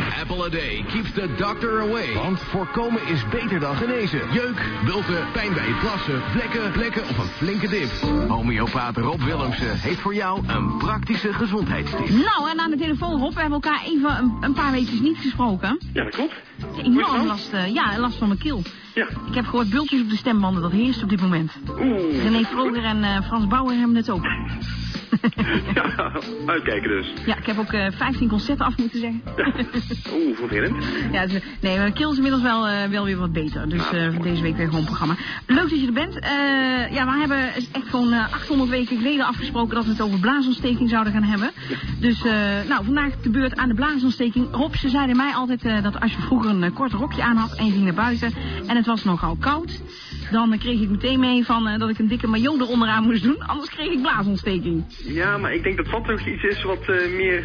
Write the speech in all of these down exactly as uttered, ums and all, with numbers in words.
apple a day keeps the doctor away. Want voorkomen is beter dan genezen. Jeuk, bulten, pijn bij het plassen, vlekken, plekken of een flinke dip. Homeopaat Rob Willemsen heeft voor jou een praktische gezondheidstip. Nou, en aan de telefoon, Rob, we hebben elkaar even een, een paar weekjes niet gesproken. Ja, dat klopt. Enorm last, uh, ja, last van mijn keel. Ja. Ik heb gehoord bultjes op de stembanden, dat heerst op dit moment. Oeh. René Vroger en uh, Frans Bauer hebben het ook. Ja, uitkijken dus. Ja, ik heb ook uh, vijftien concerten af moeten zeggen. Oeh, vervelend. Ja, dus, nee, mijn keel is inmiddels wel, uh, wel weer wat beter. Dus uh, voor deze week weer gewoon programma. Leuk dat je er bent. Uh, ja, we hebben echt gewoon uh, achthonderd weken geleden afgesproken dat we het over blaasontsteking zouden gaan hebben. Dus, uh, nou, vandaag de beurt aan de blaasontsteking. Rob, ze zeiden mij altijd uh, dat als je vroeger een uh, kort rokje aan had en je ging naar buiten en het was nogal koud, dan uh, kreeg ik meteen mee van uh, dat ik een dikke maillot eronder moest doen, anders kreeg ik blaasontsteking. Ja, maar ik denk dat dat nog iets is wat uh, meer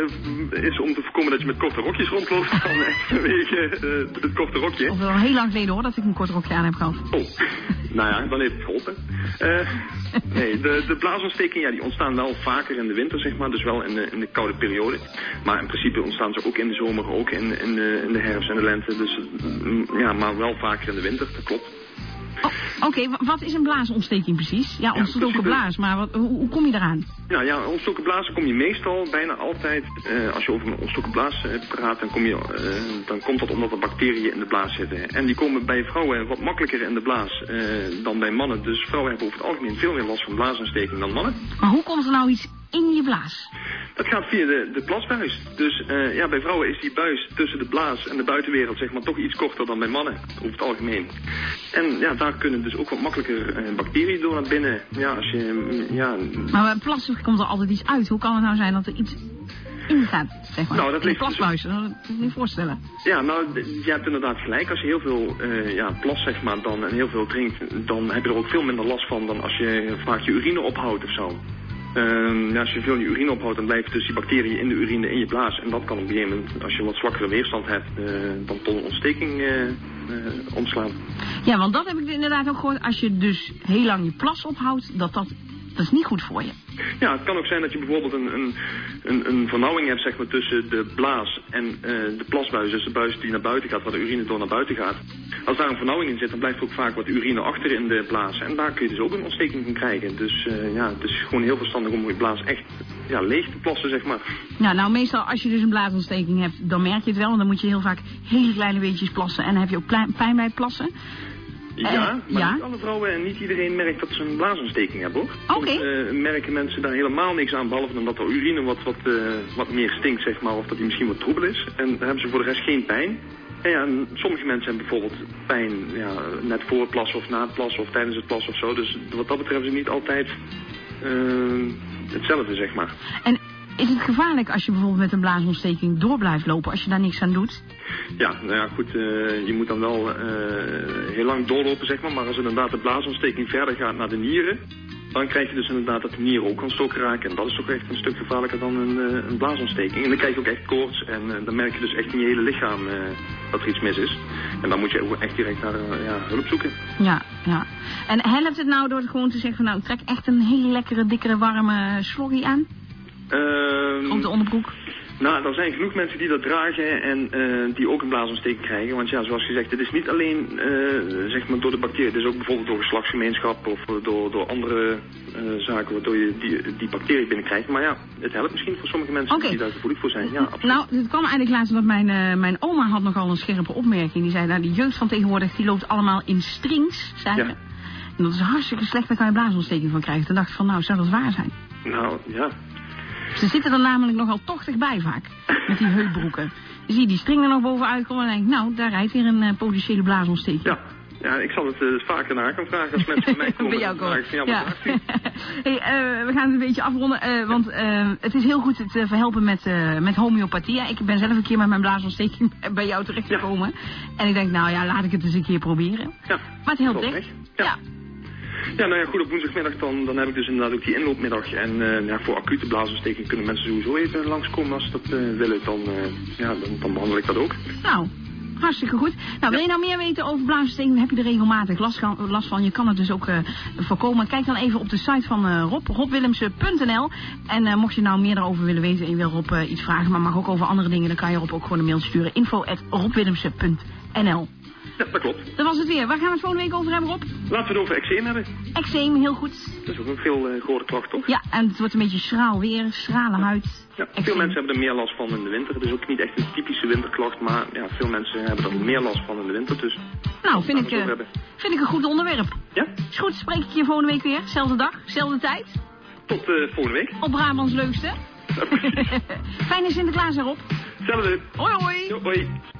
uh, is om te voorkomen dat je met korte rokjes rondloopt dan echt vanwege uh, het korte rokje. Of wel heel lang geleden hoor, dat ik een kort rokje aan heb gehad. Oh, nou ja, dan heeft het geholpen. Uh, nee, de, de blaasontstekingen ja, die ontstaan wel vaker in de winter, zeg maar, dus wel in de, in de koude periode. Maar in principe ontstaan ze ook in de zomer, ook in, in, de, in de herfst en de lente, dus uh, ja, maar wel vaker in de winter, dat klopt. Oh, Oké, okay, wat is een blaasontsteking precies? Ja, ontstoken ja, blaas, maar wat, hoe, hoe kom je eraan? Nou ja, ontstoken blazen kom je meestal bijna altijd, uh, als je over een ontstoken blaas uh, praat, dan, kom je, uh, dan komt dat omdat er bacteriën in de blaas zitten. En die komen bij vrouwen wat makkelijker in de blaas uh, dan bij mannen. Dus vrouwen hebben over het algemeen veel meer last van blaasontsteking dan mannen. Maar hoe komt er nou iets in je blaas? Dat gaat via de, de plasbuis. Dus uh, ja, bij vrouwen is die buis tussen de blaas en de buitenwereld zeg maar toch iets korter dan bij mannen, over het algemeen. En ja, daar kunnen dus ook wat makkelijker uh, bacteriën door naar binnen. Ja, als je, uh, ja... Maar bij plassen komt er altijd iets uit. Hoe kan het nou zijn dat er iets in gaat, zeg maar? Nou, dat in de ligt plasbuis, dus... dat kan ik me niet voorstellen. Ja, nou, je hebt inderdaad gelijk. Als je heel veel uh, ja, plas, zeg maar, dan, en heel veel drinkt, dan heb je er ook veel minder last van dan als je vaak je urine ophoudt of zo. Uh, ja, als je veel je urine ophoudt, dan blijven dus die bacteriën in de urine in je blaas. En dat kan op een gegeven moment, als je wat zwakkere weerstand hebt, uh, dan tot een ontsteking uh, uh, omslaan. Ja, want dat heb ik inderdaad ook gehoord. Als je dus heel lang je plas ophoudt, dat dat, dat is niet goed voor je. Ja, het kan ook zijn dat je bijvoorbeeld een, een, een, een vernauwing hebt zeg maar, tussen de blaas en uh, de plasbuis. Dus de buis die naar buiten gaat, waar de urine door naar buiten gaat. Als daar een vernauwing in zit, dan blijft er ook vaak wat urine achter in de blaas. En daar kun je dus ook een ontsteking van krijgen. Dus uh, ja, het is gewoon heel verstandig om je blaas echt ja, leeg te plassen, zeg maar. Ja, nou meestal als je dus een blaasontsteking hebt, dan merk je het wel. Want dan moet je heel vaak hele kleine beetjes plassen. En dan heb je ook klein, pijn bij het plassen. Ja, maar ja? Niet alle vrouwen en niet iedereen merkt dat ze een blaasontsteking hebben, hoor. Oké. Okay. Uh, merken mensen daar helemaal niks aan, behalve dan dat de urine wat, wat, uh, wat meer stinkt, zeg maar, of dat die misschien wat troebel is. En dan hebben ze voor de rest geen pijn. En ja, en sommige mensen hebben bijvoorbeeld pijn ja, net voor het plassen of na het plassen of tijdens het plassen of zo. Dus wat dat betreft is het niet altijd uh, hetzelfde, zeg maar. En is het gevaarlijk als je bijvoorbeeld met een blaasontsteking door blijft lopen, als je daar niks aan doet? Ja, nou ja, goed, uh, je moet dan wel uh, heel lang doorlopen, zeg maar. Maar als inderdaad de blaasontsteking verder gaat naar de nieren, dan krijg je dus inderdaad dat de nieren ook kan stoken raken. En dat is toch echt een stuk gevaarlijker dan een, uh, een blaasontsteking. En dan krijg je ook echt koorts en uh, dan merk je dus echt in je hele lichaam uh, dat er iets mis is. En dan moet je ook echt direct naar uh, ja, hulp zoeken. Ja, ja. En helpt het nou door het gewoon te zeggen van nou, ik trek echt een hele lekkere, dikkere, warme sloggy aan? Uh, Grote onderbroek? Nou, er zijn genoeg mensen die dat dragen en uh, die ook een blaasontsteking krijgen. Want ja, zoals gezegd, het is niet alleen uh, zeg maar door de bacteriën. Het is ook bijvoorbeeld door geslachtsgemeenschap of door, door andere uh, zaken waardoor je die, die bacteriën binnenkrijgt. Maar ja, het helpt misschien voor sommige mensen okay. die daar gevoelig voor zijn. Ja, absoluut. Nou, het kwam eigenlijk laatst omdat mijn, uh, mijn oma had nogal een scherpe opmerking. Die zei, nou, die jeugd van tegenwoordig, die loopt allemaal in strings, zei ja. En dat is hartstikke slecht, daar kan je blaasontsteking van krijgen. Toen dacht ik van, nou, zou dat waar zijn? Nou, ja. Ze zitten er namelijk nogal tochtig bij vaak, met die heupbroeken. Dan zie je die string er nog bovenuit komen en denk nou, daar rijdt weer een uh, potentiële blaasontsteking. Ja. Ja, ik zal het uh, vaker naar gaan vragen als mensen bij mij komen. Bij jou komen. Ja, ja. Hey, uh, we gaan het een beetje afronden, uh, want uh, het is heel goed het uh, verhelpen met, uh, met homeopathie. Ja, ik ben zelf een keer met mijn blaasontsteking bij jou terechtgekomen. Ja. En ik denk, nou ja, laat ik het eens een keer proberen. Ja. Maar het helpt echt. Ja. ja. Ja, nou ja, goed, op woensdagmiddag dan, dan heb ik dus inderdaad ook die inloopmiddag. En uh, ja, voor acute blaasontsteking kunnen mensen sowieso even langskomen als ze dat uh, willen. Dan, uh, ja, dan, dan behandel ik dat ook. Nou, Hartstikke goed. Nou, wil je nou meer weten over blaasontsteking, heb je er regelmatig last van. Last van. Je kan het dus ook uh, voorkomen. Kijk dan even op de site van uh, Rob, rob willemsen punt n l. En uh, mocht je nou meer erover willen weten en je wil Rob uh, iets vragen, maar mag ook over andere dingen, dan kan je Rob ook gewoon een mail sturen. info at rob willemsen punt n l. Ja, dat klopt. Dat was het weer. Waar gaan we het volgende week over hebben, Rob? Laten we het over eczeem hebben. Eczeem, heel goed. Dat is ook een veel uh, grote klacht, toch? Ja, en het wordt een beetje schraal weer, schrale huid. Ja, veel mensen hebben er meer last van in de winter. Het is ook niet echt een typische winterklacht, maar ja, veel mensen hebben er meer last van in de winter. Dus nou, vind ik, uh, vind ik een goed onderwerp. Ja? Is goed, spreek ik je volgende week weer. Zelfde dag, zelfde tijd. Tot uh, volgende week. Op Brabants leukste. Fijne Sinterklaas erop. Hetzelfde. Hoi hoi. Jo, hoi.